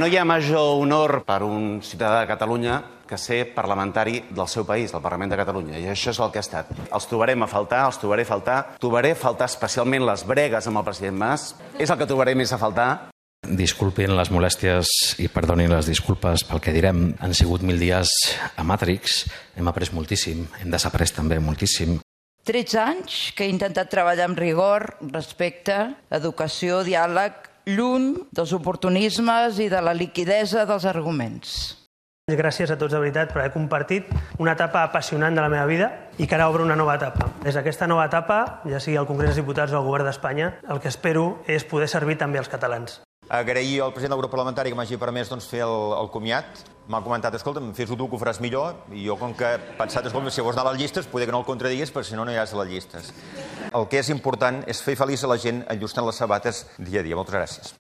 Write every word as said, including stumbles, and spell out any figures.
No hi ha major honor per un ciutadà de Catalunya que ser parlamentari del seu país, del Parlament de Catalunya, i això és el que ha estat. Els trobarem a faltar, els trobaré a faltar, trobaré a faltar especialment les bregues amb el president Mas, és el que trobaré més a faltar. Disculpin les molèsties i perdonin les disculpes pel que direm. Han sigut mil dies a Matrix, hem après moltíssim, hem desaprès també moltíssim. tretze anys que he intentat treballar amb rigor, respecte, educació, diàleg, lluny dels oportunismes i de la liquidesa dels arguments. Gràcies a tots de veritat per haver compartit una etapa apassionant de la meva vida i que ara obre una nova etapa. Des d'aquesta nova etapa, ja sigui al Congrés dels Diputats o al Govern d'Espanya, el que espero és poder servir també als catalans. Agrair al president del grup parlamentari que m'hagi permès doncs, fer el, el comiat. M'ha comentat, escolta'm, fes-ho tu que ho faràs millor, i jo com que he pensat, escolta, si vols anar a les llistes, poder que no el contradiguis, perquè si no, no iràs a les llistes. El que és important és fer feliç a la gent enllustant les sabates dia a dia. Moltes gràcies.